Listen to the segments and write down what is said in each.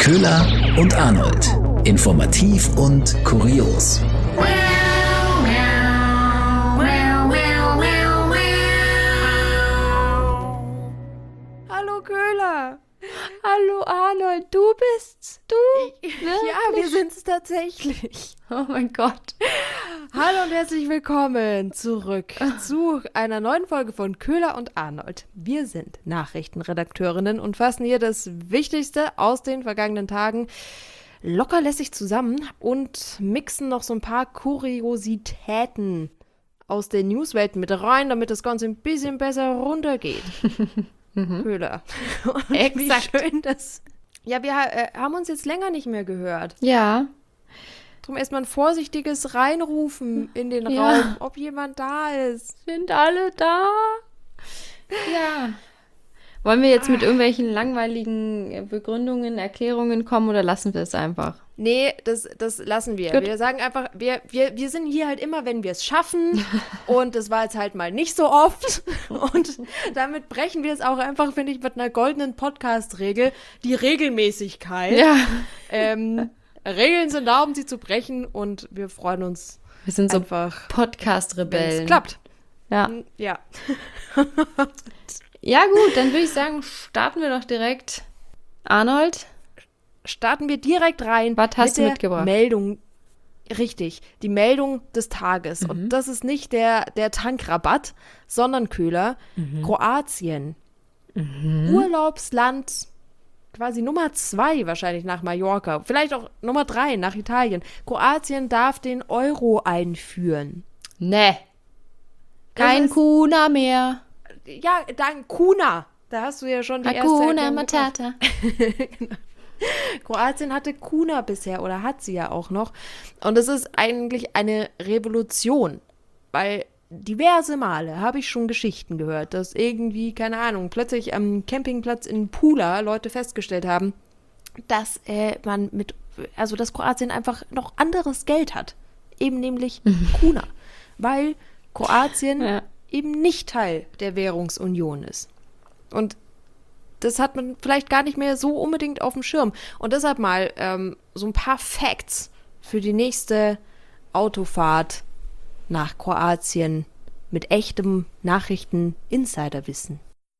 Köhler und Arnold. Informativ und kurios. Hallo Köhler. Hallo Arnold, du bist's? Du? Ja, wir sind's tatsächlich. Oh mein Gott. Hallo und herzlich willkommen zurück zu einer neuen Folge von Köhler und Arnold. Wir sind Nachrichtenredakteurinnen und fassen hier das Wichtigste aus den vergangenen Tagen lockerlässig zusammen und mixen noch so ein paar Kuriositäten aus der Newswelt mit rein, damit das Ganze ein bisschen besser runtergeht. Köhler. Und Exakt. Wie schön das. Ja, wir haben uns jetzt länger nicht mehr gehört. Ja. Drum erstmal ein vorsichtiges Reinrufen in den Ja. Raum, ob jemand da ist. Sind alle da? Ja. Wollen wir jetzt mit irgendwelchen langweiligen Begründungen, Erklärungen kommen oder lassen wir es einfach? Nee, das lassen wir. Gut. Wir sagen einfach, wir sind hier halt immer, wenn wir es schaffen. Und das war jetzt halt mal nicht so oft. Und damit brechen wir es auch einfach, finde ich, mit einer goldenen Podcast-Regel. Die Regelmäßigkeit. Ja. Regeln sind da, um sie zu brechen. Und wir freuen uns Wir sind so einfach, wenn es Podcast-Rebellen. klappt. Ja. Ja. Ja gut, dann würde ich sagen, starten wir doch direkt. Arnold? Starten wir direkt rein Was hast mit du der mitgebracht? Meldung. Richtig, die Meldung des Tages. Und das ist nicht der Tankrabatt, sondern Köhler. Kroatien. Urlaubsland quasi Nummer 2 wahrscheinlich nach Mallorca. Vielleicht auch Nummer 3 nach Italien. Kroatien darf den Euro einführen. Ne. Das Kein ist- Kuna mehr. Ja, dank Kuna. Da hast du ja schon die erste Hakuna Erklärung gebracht. Matata. Kroatien hatte Kuna bisher oder hat sie ja auch noch. Und es ist eigentlich eine Revolution, weil diverse Male habe ich schon Geschichten gehört, dass irgendwie, keine Ahnung, plötzlich am Campingplatz in Pula Leute festgestellt haben, dass dass Kroatien einfach noch anderes Geld hat. Eben nämlich Kuna. Weil Kroatien Ja. eben nicht Teil der Währungsunion ist. Und das hat man vielleicht gar nicht mehr so unbedingt auf dem Schirm. Und deshalb mal so ein paar Facts für die nächste Autofahrt nach Kroatien mit echtem Nachrichten-Insiderwissen.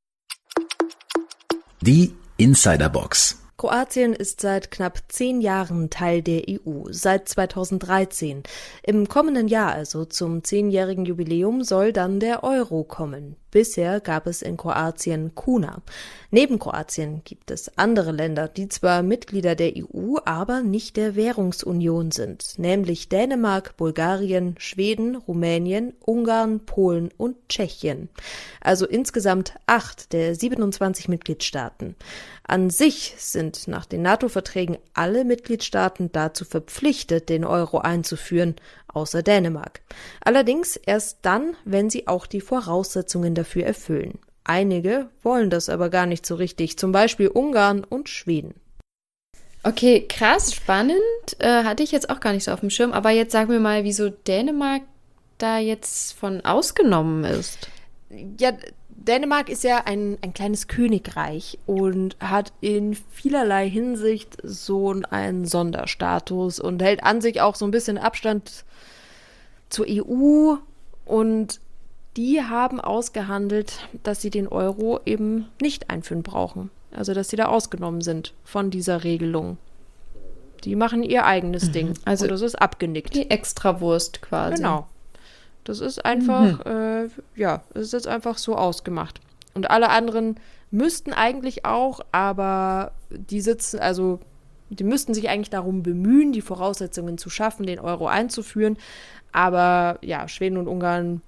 Die Insiderbox. Kroatien ist seit knapp 10 Jahren Teil der EU, seit 2013. Im kommenden Jahr, also zum 10-jährigen Jubiläum, soll dann der Euro kommen. Bisher gab es in Kroatien Kuna. Neben Kroatien gibt es andere Länder, die zwar Mitglieder der EU, aber nicht der Währungsunion sind, nämlich Dänemark, Bulgarien, Schweden, Rumänien, Ungarn, Polen und Tschechien. Also insgesamt 8 der 27 Mitgliedstaaten. An sich sind nach den NATO-Verträgen alle Mitgliedstaaten dazu verpflichtet, den Euro einzuführen, außer Dänemark. Allerdings erst dann, wenn sie auch die Voraussetzungen dafür erfüllen. Einige wollen das aber gar nicht so richtig, zum Beispiel Ungarn und Schweden. Okay, krass, spannend. Hatte ich jetzt auch gar nicht so auf dem Schirm. Aber jetzt sag mir mal, wieso Dänemark da jetzt von ausgenommen ist. Ja, Dänemark ist ja ein kleines Königreich und hat in vielerlei Hinsicht so einen Sonderstatus und hält an sich auch so ein bisschen Abstand zur EU, und die haben ausgehandelt, dass sie den Euro eben nicht einführen brauchen. Also, dass sie da ausgenommen sind von dieser Regelung. Die machen ihr eigenes Ding. Also und das ist abgenickt. Die Extrawurst quasi. Genau. Das ist einfach, es ist jetzt einfach so ausgemacht. Und alle anderen müssten eigentlich auch, aber die müssten sich eigentlich darum bemühen, die Voraussetzungen zu schaffen, den Euro einzuführen. Aber ja, Schweden und Ungarn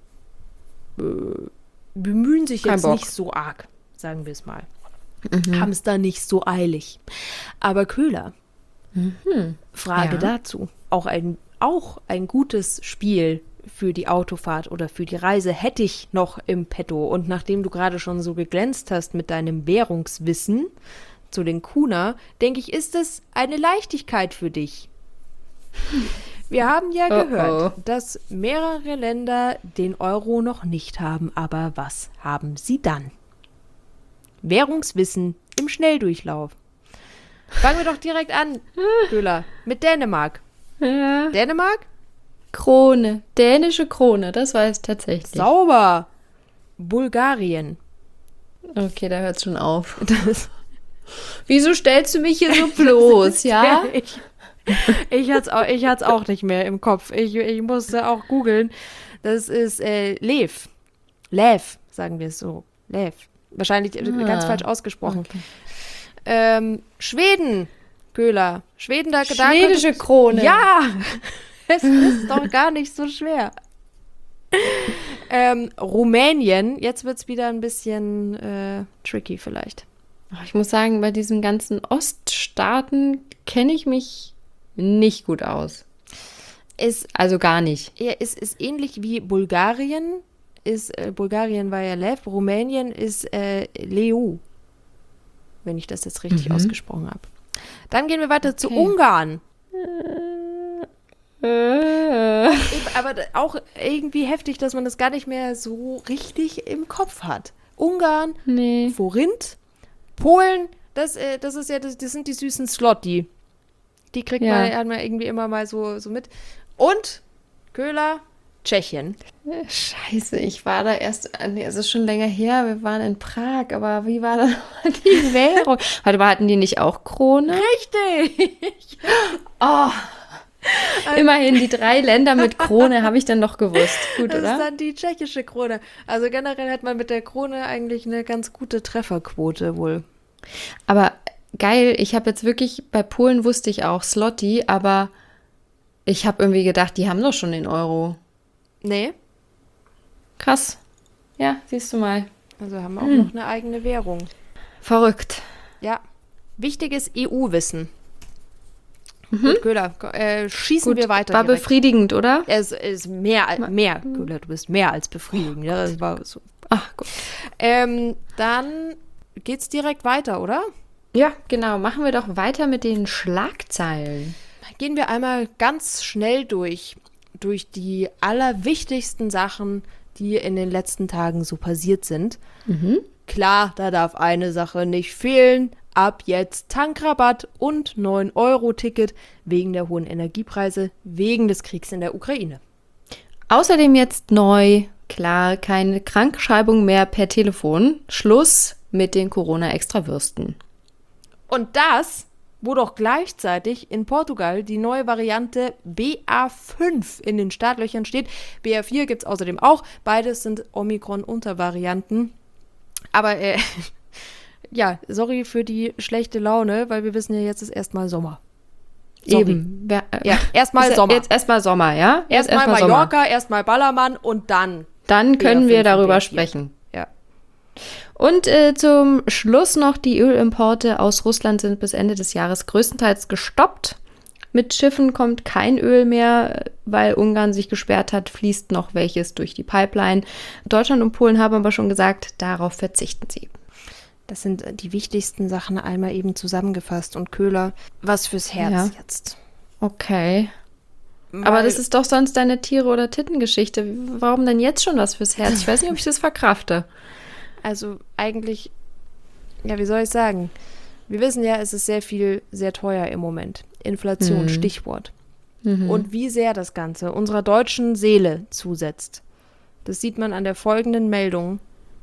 bemühen sich Kein jetzt Bock. nicht so arg, sagen wir es mal. Haben es da nicht so eilig. Aber Köhler, Frage Ja. dazu. Auch ein gutes Spiel für die Autofahrt oder für die Reise hätte ich noch im Petto. Und nachdem du gerade schon so geglänzt hast mit deinem Währungswissen zu den Kuna, denke ich, ist es eine Leichtigkeit für dich. Wir haben ja gehört, dass mehrere Länder den Euro noch nicht haben. Aber was haben sie dann? Währungswissen im Schnelldurchlauf. Fangen wir doch direkt an, Köhler, mit Dänemark. Ja. Dänemark? Krone. Dänische Krone, das weiß ich tatsächlich. Sauber. Bulgarien. Okay, da hört es schon auf. Wieso stellst du mich hier so bloß, ja? Ich hat's auch nicht mehr im Kopf. Ich musste auch googeln. Das ist Lev. Lev, sagen wir es so. Lev. Wahrscheinlich ganz falsch ausgesprochen. Okay. Schweden, Köhler. Schweden, da Schwedische Krone. Ja, es ist doch gar nicht so schwer. Rumänien, jetzt wird's wieder ein bisschen tricky vielleicht. Ich muss sagen, bei diesen ganzen Oststaaten kenne ich mich nicht gut aus. Also gar nicht. Ja, es ist ähnlich wie Bulgarien. Bulgarien war ja Lev, Rumänien ist Leu, wenn ich das jetzt richtig ausgesprochen habe. Dann gehen wir weiter zu Ungarn. Aber auch irgendwie heftig, dass man das gar nicht mehr so richtig im Kopf hat. Ungarn, Forint, Polen, das sind die süßen Zloty. Die kriegt man irgendwie immer mal so mit. Und Köhler, Tschechien. Scheiße, ich war da erst, es ist schon länger her, wir waren in Prag, aber wie war da die Währung? Warte mal, hatten die nicht auch Krone? Richtig! Oh, immerhin die 3 Länder mit Krone habe ich dann noch gewusst. Gut, das oder? ist dann die tschechische Krone. Also generell hat man mit der Krone eigentlich eine ganz gute Trefferquote wohl. Aber geil, ich habe jetzt wirklich, bei Polen wusste ich auch Zloty, aber ich habe irgendwie gedacht, die haben doch schon den Euro. Nee. Krass. Ja, siehst du mal. Also haben wir auch noch eine eigene Währung. Verrückt. Ja. Wichtiges EU-Wissen. Gut, Köhler, schießen wir weiter. War direkt. Befriedigend, oder? Es ist mehr, Köhler, du bist mehr als befriedigend. Ja, das war so. Ach, gut. Dann geht's direkt weiter, oder? Ja, genau. Machen wir doch weiter mit den Schlagzeilen. Gehen wir einmal ganz schnell durch die allerwichtigsten Sachen, die in den letzten Tagen so passiert sind. Klar, da darf eine Sache nicht fehlen. Ab jetzt Tankrabatt und 9-Euro-Ticket wegen der hohen Energiepreise, wegen des Kriegs in der Ukraine. Außerdem jetzt neu, klar, keine Krankschreibung mehr per Telefon. Schluss mit den Corona-Extrawürsten. Und das, wo doch gleichzeitig in Portugal die neue Variante BA5 in den Startlöchern steht. BA4 gibt es außerdem auch. Beides sind Omikron-Untervarianten. Aber ja, sorry für die schlechte Laune, weil wir wissen ja, jetzt ist erstmal Sommer. Sorry. Eben. Ja, erstmal Sommer. Jetzt erstmal Sommer, ja? Erstmal Mallorca, erstmal Ballermann und dann können wir BA5 darüber und BA4. sprechen. Ja. Und zum Schluss noch, die Ölimporte aus Russland sind bis Ende des Jahres größtenteils gestoppt. Mit Schiffen kommt kein Öl mehr, weil Ungarn sich gesperrt hat, fließt noch welches durch die Pipeline. Deutschland und Polen haben aber schon gesagt, darauf verzichten sie. Das sind die wichtigsten Sachen einmal eben zusammengefasst. Und Köhler, was fürs Herz jetzt. Okay. Aber das ist doch sonst deine Tiere- oder Tittengeschichte. Warum denn jetzt schon was fürs Herz? Ich weiß nicht, ob ich das verkrafte. Also eigentlich, ja, wie soll ich sagen? Wir wissen ja, es ist sehr viel, sehr teuer im Moment. Inflation, Stichwort. Und wie sehr das Ganze unserer deutschen Seele zusetzt. Das sieht man an der folgenden Meldung.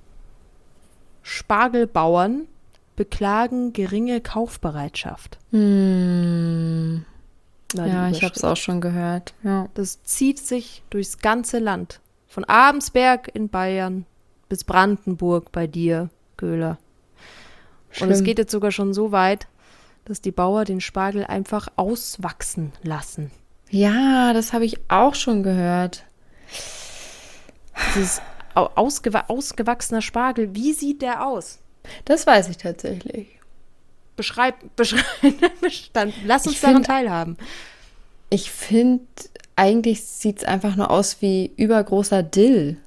Spargelbauern beklagen geringe Kaufbereitschaft. Ja, ich habe es auch schon gehört. Ja. Das zieht sich durchs ganze Land. Von Abensberg in Bayern bis Brandenburg bei dir, Köhler. Und es geht jetzt sogar schon so weit, dass die Bauern den Spargel einfach auswachsen lassen. Ja, das habe ich auch schon gehört. Dieses ausgewachsener Spargel, wie sieht der aus? Das weiß ich tatsächlich. Beschreib, dann lass uns daran teilhaben. Ich finde, eigentlich sieht es einfach nur aus wie übergroßer Dill.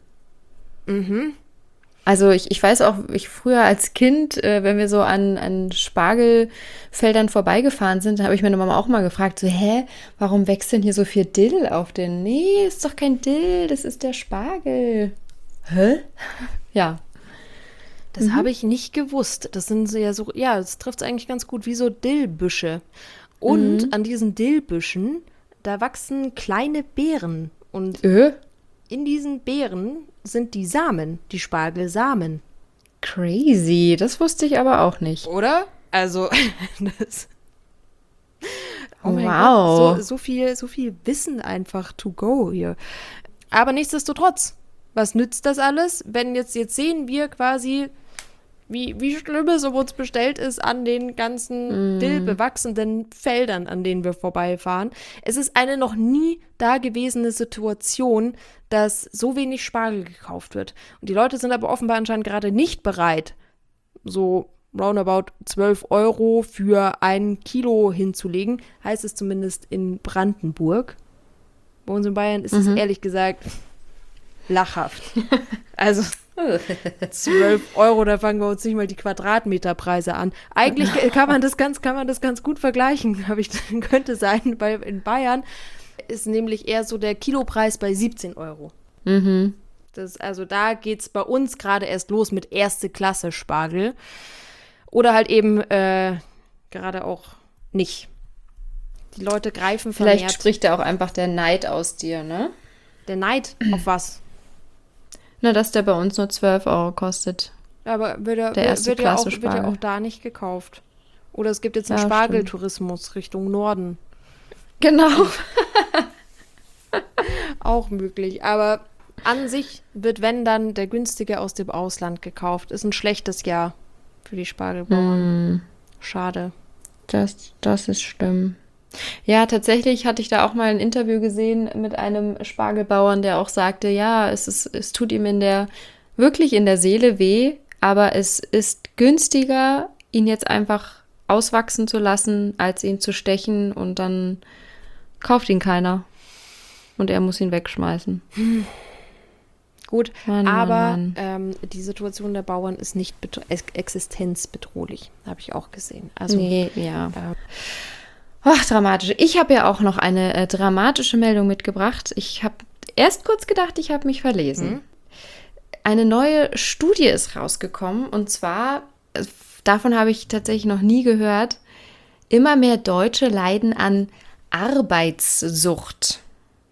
Also ich weiß auch, ich früher als Kind, wenn wir so an Spargelfeldern vorbeigefahren sind, habe ich meine Mama auch mal gefragt, so, warum wächst denn hier so viel Dill auf den? Nee, ist doch kein Dill, das ist der Spargel. Hä? Ja. Das habe ich nicht gewusst. Das sind das trifft es eigentlich ganz gut, wie so Dillbüsche. Und an diesen Dillbüschen, da wachsen kleine Beeren. Und in diesen Beeren sind die Samen, die Spargelsamen. Crazy, das wusste ich aber auch nicht. Oder? Also, das... Oh mein Wow. Gott, so viel Wissen einfach to go hier. Aber nichtsdestotrotz, was nützt das alles, wenn jetzt sehen wir quasi, wie schlimm es um uns bestellt ist an den ganzen dillbewachsenen Feldern, an denen wir vorbeifahren. Es ist eine noch nie dagewesene Situation, dass so wenig Spargel gekauft wird. Und die Leute sind aber offenbar anscheinend gerade nicht bereit, so roundabout 12 € für 1 Kilo hinzulegen, heißt es zumindest in Brandenburg. Bei uns in Bayern ist es ehrlich gesagt lachhaft. Also 12 €, da fangen wir uns nicht mal die Quadratmeterpreise an. Eigentlich kann man das ganz gut vergleichen, könnte sein, weil in Bayern ist nämlich eher so der Kilopreis bei 17 €. Mhm. Also da geht es bei uns gerade erst los mit erste Klasse Spargel. Oder halt eben gerade auch nicht. Die Leute greifen vermehrt. Vielleicht spricht da auch einfach der Neid aus dir, ne? Der Neid auf was? Na, dass der bei uns nur 12 € kostet. Aber wird erste ja Klasse Spargel. auch da nicht gekauft. Oder es gibt jetzt einen Ja, Spargeltourismus Richtung Norden. Genau. Auch möglich. Aber an sich wird, wenn dann, der günstige aus dem Ausland gekauft. Ist ein schlechtes Jahr für die Spargelbauern. Schade. Das ist schlimm. Ja, tatsächlich hatte ich da auch mal ein Interview gesehen mit einem Spargelbauern, der auch sagte, ja, es tut ihm wirklich in der Seele weh, aber es ist günstiger, ihn jetzt einfach auswachsen zu lassen, als ihn zu stechen und dann kauft ihn keiner. Und er muss ihn wegschmeißen. Gut, Mann, aber Mann. Die Situation der Bauern ist nicht existenzbedrohlich, habe ich auch gesehen. Also, Nee, ja. Ach, dramatisch. Ich habe ja auch noch eine dramatische Meldung mitgebracht. Ich habe erst kurz gedacht, ich habe mich verlesen. Eine neue Studie ist rausgekommen und zwar, davon habe ich tatsächlich noch nie gehört, immer mehr Deutsche leiden an Arbeitssucht.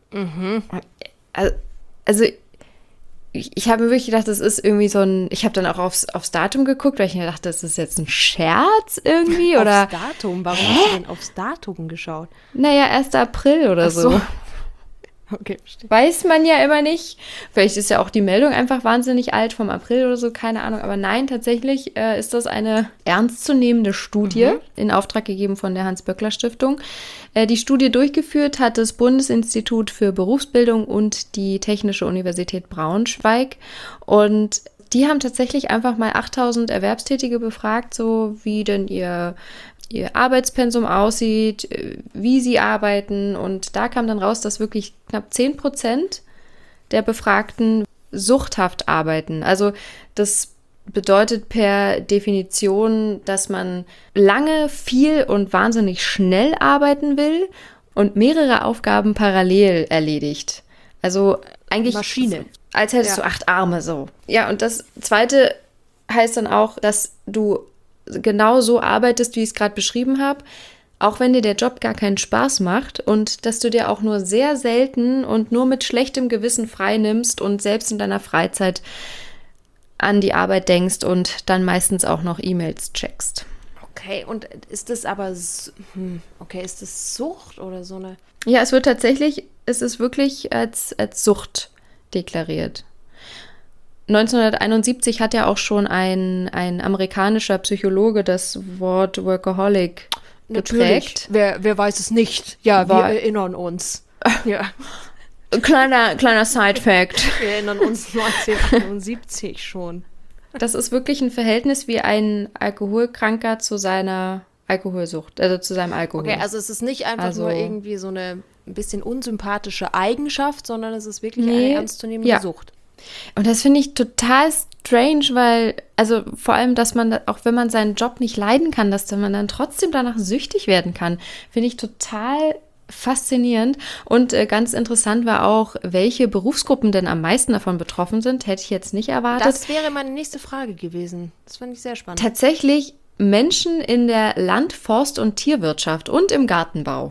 Also ich habe mir wirklich gedacht, das ist irgendwie ich habe dann auch aufs Datum geguckt, weil ich mir dachte, das ist jetzt ein Scherz irgendwie, oder? Aufs Datum? Warum hast du denn aufs Datum geschaut? Naja, 1. April oder so. Okay, verstehe. Weiß man ja immer nicht. Vielleicht ist ja auch die Meldung einfach wahnsinnig alt vom April oder so, keine Ahnung. Aber nein, tatsächlich ist das eine ernstzunehmende Studie in Auftrag gegeben von der Hans-Böckler-Stiftung. Die Studie durchgeführt hat das Bundesinstitut für Berufsbildung und die Technische Universität Braunschweig. Und die haben tatsächlich einfach mal 8.000 Erwerbstätige befragt, so wie denn ihr Arbeitspensum aussieht, wie sie arbeiten. Und da kam dann raus, dass wirklich knapp 10% der Befragten suchthaft arbeiten. Also das bedeutet per Definition, dass man lange, viel und wahnsinnig schnell arbeiten will und mehrere Aufgaben parallel erledigt. Also eigentlich Maschine. Als hättest du 8 Arme so. Ja, und das Zweite heißt dann auch, dass du genau so arbeitest, wie ich es gerade beschrieben habe, auch wenn dir der Job gar keinen Spaß macht und dass du dir auch nur sehr selten und nur mit schlechtem Gewissen frei nimmst und selbst in deiner Freizeit an die Arbeit denkst und dann meistens auch noch E-Mails checkst. Okay, und ist das aber, ist das Sucht oder so eine? Ja, es ist wirklich als Sucht deklariert. 1971 hat ja auch schon ein amerikanischer Psychologe das Wort Workaholic geprägt. Wer weiß es nicht? Ja, wir erinnern uns. Ja. Kleiner Side-Fact. Wir erinnern uns 1971 schon. Das ist wirklich ein Verhältnis wie ein Alkoholkranker zu seiner Alkoholsucht, also zu seinem Alkohol. Okay, also es ist nicht einfach nur irgendwie so eine ein bisschen unsympathische Eigenschaft, sondern es ist wirklich eine ernstzunehmende Sucht. Und das finde ich total strange, weil, also vor allem, dass man, auch wenn man seinen Job nicht leiden kann, dass man dann trotzdem danach süchtig werden kann, finde ich total faszinierend. Und ganz interessant war auch, welche Berufsgruppen denn am meisten davon betroffen sind. Hätte ich jetzt nicht erwartet. Das wäre meine nächste Frage gewesen. Das fand ich sehr spannend. Tatsächlich Menschen in der Land-, Forst- und Tierwirtschaft und im Gartenbau.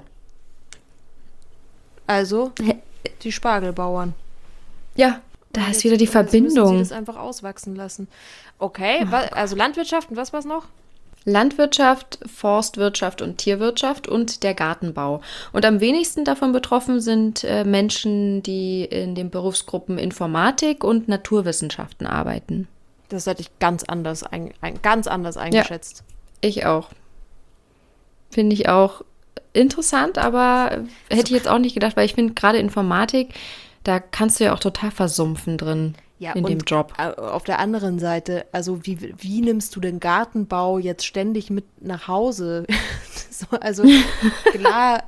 Also die Spargelbauern. Ja, da ist wieder die Jetzt müssen Verbindung. sie das einfach auswachsen lassen. Okay, also Landwirtschaft und was war's noch? Landwirtschaft, Forstwirtschaft und Tierwirtschaft und der Gartenbau. Und am wenigsten davon betroffen sind Menschen, die in den Berufsgruppen Informatik und Naturwissenschaften arbeiten. Das hätte ich ganz anders eingeschätzt. Ja, ich auch. Finde ich auch interessant, aber hätte ich jetzt auch nicht gedacht, weil ich finde gerade Informatik, da kannst du ja auch total versumpfen drin in dem Job. Auf der anderen Seite, also wie nimmst du den Gartenbau jetzt ständig mit nach Hause? Also klar,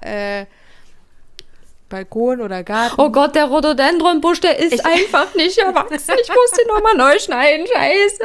Balkon oder Garten. Oh Gott, der Rhododendronbusch, der ist einfach nicht erwachsen. Ich muss den nochmal neu schneiden, scheiße.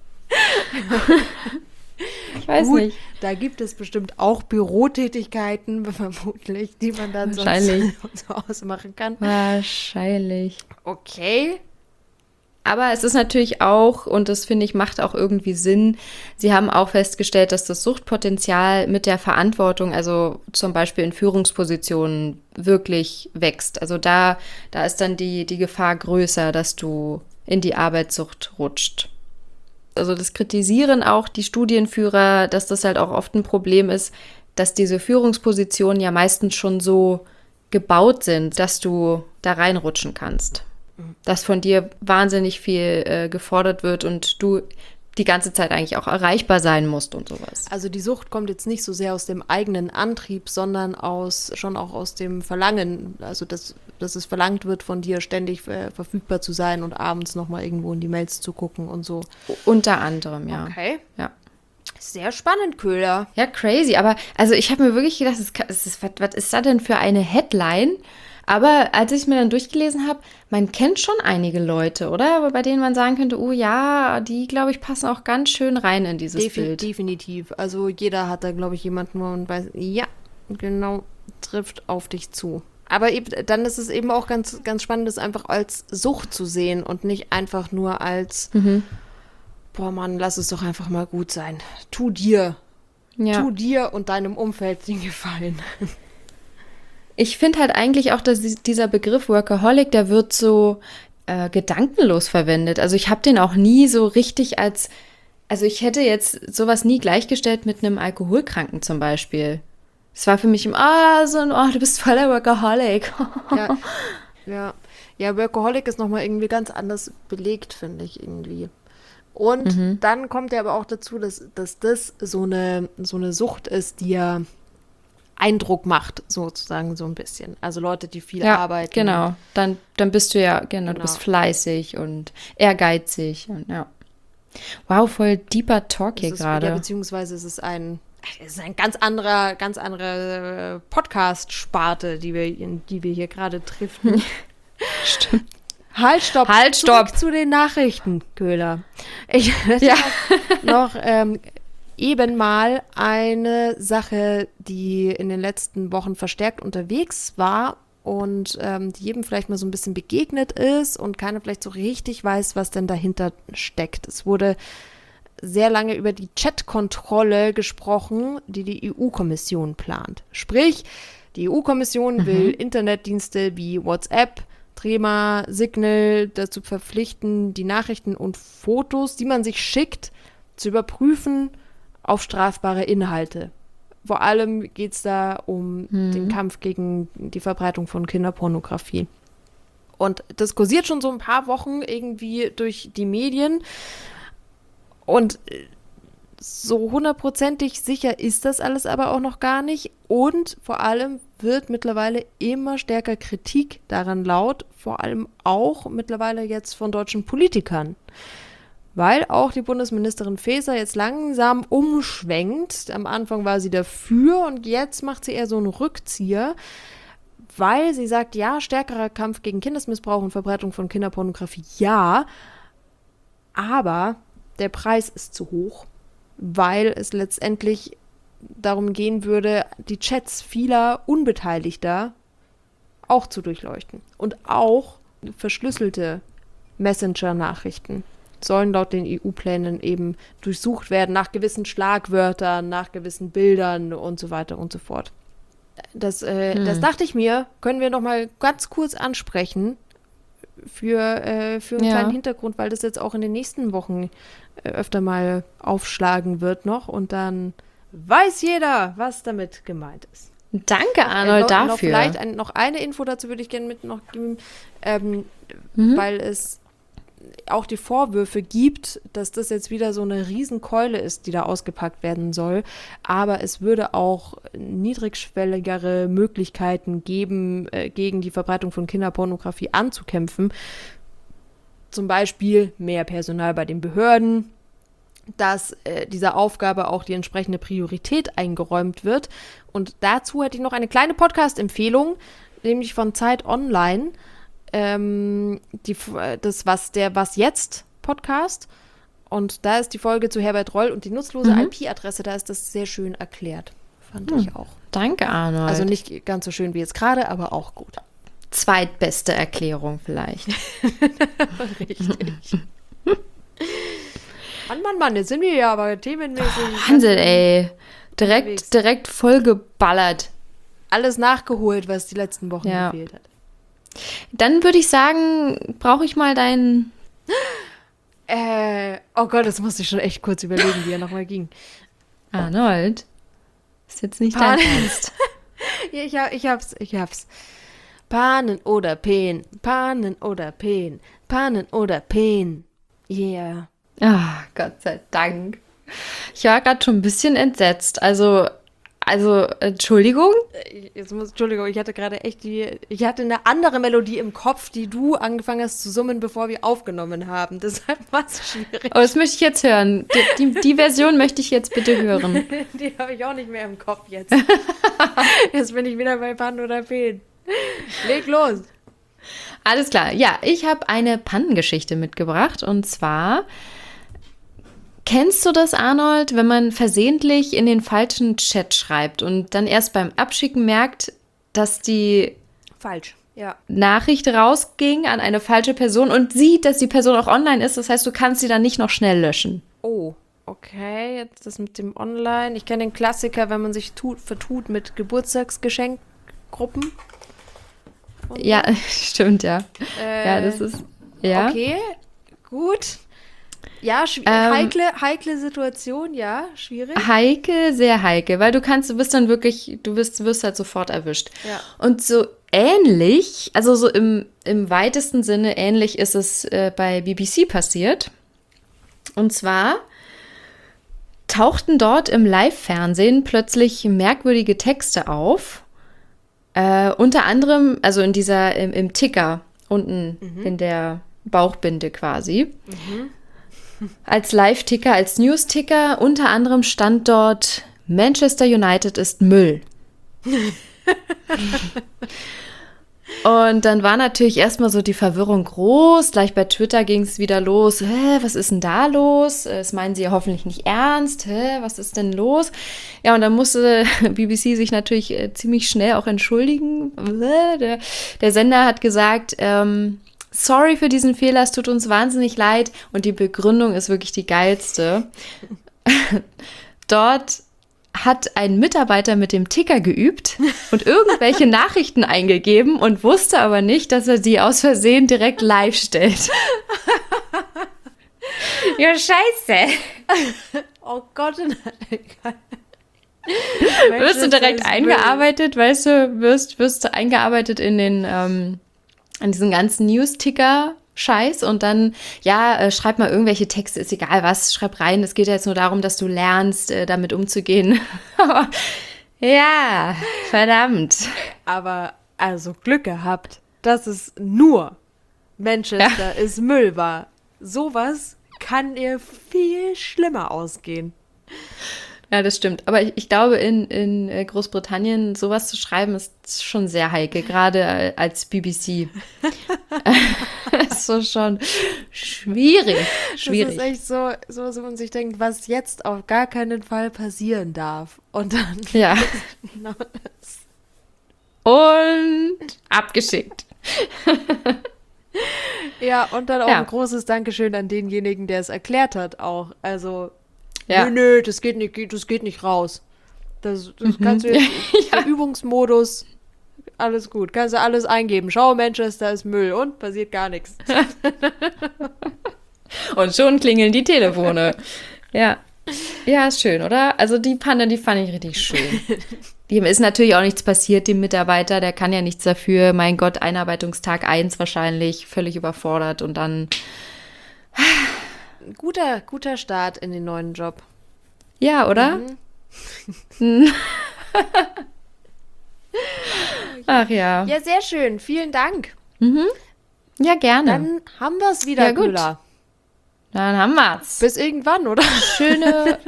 Ich weiß Gut, nicht. da gibt es bestimmt auch Bürotätigkeiten, vermutlich, die man dann sonst zu Hause machen kann. Wahrscheinlich. Okay. Aber es ist natürlich auch, und das finde ich, macht auch irgendwie Sinn, sie haben auch festgestellt, dass das Suchtpotenzial mit der Verantwortung, also zum Beispiel in Führungspositionen, wirklich wächst. Also da ist dann die Gefahr größer, dass du in die Arbeitssucht rutscht. Also das kritisieren auch die Studienführer, dass das halt auch oft ein Problem ist, dass diese Führungspositionen ja meistens schon so gebaut sind, dass du da reinrutschen kannst. Dass von dir wahnsinnig viel gefordert wird und du die ganze Zeit eigentlich auch erreichbar sein musst und sowas. Also die Sucht kommt jetzt nicht so sehr aus dem eigenen Antrieb, sondern schon auch aus dem Verlangen. Also dass es verlangt wird von dir, ständig verfügbar zu sein und abends nochmal irgendwo in die Mails zu gucken und so. Unter anderem, ja. Okay. Ja. Sehr spannend, Köhler. Ja, crazy. Aber also ich habe mir wirklich gedacht, was ist da denn für eine Headline? Aber als ich es mir dann durchgelesen habe, man kennt schon einige Leute, oder? Bei denen man sagen könnte, oh ja, die, glaube ich, passen auch ganz schön rein in dieses Bild. Definitiv. Also jeder hat da, glaube ich, jemanden, wo man weiß, ja, genau, trifft auf dich zu. Aber dann ist es eben auch ganz, ganz spannend, das einfach als Sucht zu sehen und nicht einfach nur als, boah Mann, lass es doch einfach mal gut sein. Tu dir und deinem Umfeld den Gefallen. Ich finde halt eigentlich auch, dass dieser Begriff Workaholic, der wird so gedankenlos verwendet. Also ich habe den auch nie so richtig also ich hätte jetzt sowas nie gleichgestellt mit einem Alkoholkranken zum Beispiel. Es war für mich du bist voller Workaholic. Ja, Workaholic ist nochmal irgendwie ganz anders belegt, finde ich irgendwie. Und dann kommt ja aber auch dazu, dass das so eine Sucht ist, die ja Eindruck macht, sozusagen so ein bisschen. Also Leute, die viel arbeiten. Genau. Dann bist du du bist fleißig und ehrgeizig und ja. Wow, voll deeper Talk hier gerade. Ja, beziehungsweise es ist ein ganz andere Podcast-Sparte, in die wir hier gerade driften. Stimmt. Halt, stopp. Zurück zu den Nachrichten, Köhler. Ich hätte noch eben mal eine Sache, die in den letzten Wochen verstärkt unterwegs war und die jedem vielleicht mal so ein bisschen begegnet ist und keiner vielleicht so richtig weiß, was denn dahinter steckt. Es wurde sehr lange über die Chat-Kontrolle gesprochen, die EU-Kommission plant. Sprich, die EU-Kommission will Internetdienste wie WhatsApp, Threema, Signal dazu verpflichten, die Nachrichten und Fotos, die man sich schickt, zu überprüfen auf strafbare Inhalte. Vor allem geht es da um den Kampf gegen die Verbreitung von Kinderpornografie. Und das kursiert schon so ein paar Wochen irgendwie durch die Medien. Und so hundertprozentig sicher ist das alles aber auch noch gar nicht. Und vor allem wird mittlerweile immer stärker Kritik daran laut, vor allem auch mittlerweile jetzt von deutschen Politikern. Weil auch die Bundesministerin Faeser jetzt langsam umschwenkt. Am Anfang war sie dafür und jetzt macht sie eher so einen Rückzieher, weil sie sagt, ja, stärkerer Kampf gegen Kindesmissbrauch und Verbreitung von Kinderpornografie, ja, aber der Preis ist zu hoch, weil es letztendlich darum gehen würde, die Chats vieler Unbeteiligter auch zu durchleuchten. Und auch verschlüsselte Messenger-Nachrichten sollen laut den EU-Plänen eben durchsucht werden nach gewissen Schlagwörtern, nach gewissen Bildern und so weiter und so fort. Das dachte ich mir, können wir noch mal ganz kurz ansprechen für einen kleinen Hintergrund, weil das jetzt auch in den nächsten Wochen öfter mal aufschlagen wird noch und dann weiß jeder, was damit gemeint ist. Danke, Arnold, dafür. Vielleicht noch eine Info dazu würde ich gerne mit noch geben, weil es auch die Vorwürfe gibt, dass das jetzt wieder so eine Riesenkeule ist, die da ausgepackt werden soll. Aber es würde auch niedrigschwelligere Möglichkeiten geben, gegen die Verbreitung von Kinderpornografie anzukämpfen. Zum Beispiel mehr Personal bei den Behörden, dass dieser Aufgabe auch die entsprechende Priorität eingeräumt wird. Und dazu hätte ich noch eine kleine Podcast-Empfehlung, nämlich von Zeit Online, Was Jetzt Podcast. Und da ist die Folge zu Herbert Reul und die nutzlose IP-Adresse, da ist das sehr schön erklärt. Fand ich auch. Danke, Arnold. Also nicht ganz so schön wie jetzt gerade, aber auch gut. Zweitbeste Erklärung vielleicht. Richtig. Mann, jetzt sind wir ja aber themenmäßig. Wahnsinn, ey. Direkt vollgeballert. Alles nachgeholt, was die letzten Wochen gefehlt hat. Dann würde ich sagen, brauche ich mal deinen... Oh Gott, das musste ich schon echt kurz überlegen, wie er nochmal ging. Arnold, ist jetzt nicht dein Ernst. Ja, ich hab's. Panen oder Peen, Panen oder Peen, Panen oder Peen. Yeah. Ah, Gott sei Dank. Ich war gerade schon ein bisschen entsetzt. Also, Entschuldigung? Entschuldigung, ich hatte eine andere Melodie im Kopf, die du angefangen hast zu summen, bevor wir aufgenommen haben. Deshalb war es schwierig. Oh, das möchte ich jetzt hören. Die Version möchte ich jetzt bitte hören. Die habe ich auch nicht mehr im Kopf jetzt. Jetzt bin ich wieder bei Pannen oder Peen. Leg los. Alles klar. Ja, ich habe eine Pannengeschichte mitgebracht. Und zwar... Kennst du das, Arnold, wenn man versehentlich in den falschen Chat schreibt und dann erst beim Abschicken merkt, dass die Nachricht rausging an eine falsche Person und sieht, dass die Person auch online ist? Das heißt, du kannst sie dann nicht noch schnell löschen. Oh, okay. Jetzt das mit dem Online. Ich kenne den Klassiker, wenn man sich vertut mit Geburtstagsgeschenkgruppen. Ja, stimmt, ja. Ja, das ist, ja. Okay, gut. Ja, heikle Situation, ja, schwierig. Heikel, sehr heikel, weil du wirst halt sofort erwischt. Ja. Und so ähnlich, also so im weitesten Sinne ähnlich ist es bei BBC passiert. Und zwar tauchten dort im Live-Fernsehen plötzlich merkwürdige Texte auf. Unter anderem, also im Ticker, unten in der Bauchbinde quasi. Als Live-Ticker, als News-Ticker, unter anderem stand dort, Manchester United ist Müll. Und dann war natürlich erstmal so die Verwirrung groß. Gleich bei Twitter ging es wieder los. Was ist denn da los? Das meinen sie ja hoffentlich nicht ernst. Was ist denn los? Ja, und dann musste BBC sich natürlich ziemlich schnell auch entschuldigen. Der Sender hat gesagt, sorry für diesen Fehler, es tut uns wahnsinnig leid. Und die Begründung ist wirklich die geilste. Dort hat ein Mitarbeiter mit dem Ticker geübt und irgendwelche Nachrichten eingegeben und wusste aber nicht, dass er die aus Versehen direkt live stellt. Ja, scheiße. Oh Gott. Wirst du direkt eingearbeitet, weißt du, wirst du eingearbeitet in diesen ganzen News-Ticker-Scheiß und dann, schreib mal irgendwelche Texte, ist egal was, schreib rein. Es geht ja jetzt nur darum, dass du lernst, damit umzugehen. Ja, verdammt. Aber also Glück gehabt, dass es nur Manchester ist Müll war. Sowas kann ihr viel schlimmer ausgehen. Ja, das stimmt. Aber ich glaube, in Großbritannien sowas zu schreiben, ist schon sehr heikel, gerade als BBC. Das ist so schon schwierig. Das ist echt so, wo man sich denkt, was jetzt auf gar keinen Fall passieren darf. Und dann Ja. genau das. Und abgeschickt. Ja, und dann auch Ja. ein großes Dankeschön an denjenigen, der es erklärt hat auch. Also, Ja. nö, das geht nicht raus. Das kannst du jetzt, der Übungsmodus, alles gut. Kannst du alles eingeben. Schau, Manchester ist Müll und passiert gar nichts. Und schon klingeln die Telefone. Ja. Ja, ist schön, oder? Also die Panne, die fand ich richtig schön. Dem ist natürlich auch nichts passiert, dem Mitarbeiter, der kann ja nichts dafür. Mein Gott, Einarbeitungstag 1 wahrscheinlich, völlig überfordert und dann, Guter Start in den neuen Job. ja, oder? Ach ja. Ja, sehr schön. Vielen Dank. Ja, gerne. Dann haben wir es wieder, Ja, gut. Güller. Dann haben wir's. Bis irgendwann, oder? Schöne,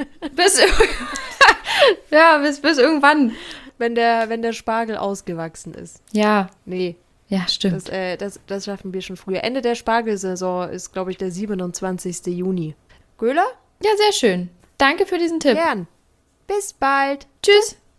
bis irgendwann. Wenn der Spargel ausgewachsen ist. Ja, Nee, ja, stimmt. das schaffen wir schon früher. Ende der Spargelsaison ist, glaube ich, der 27. Juni. Göhler? Ja, sehr schön. Danke für diesen Tipp. Gern. Bis bald. Tschüss.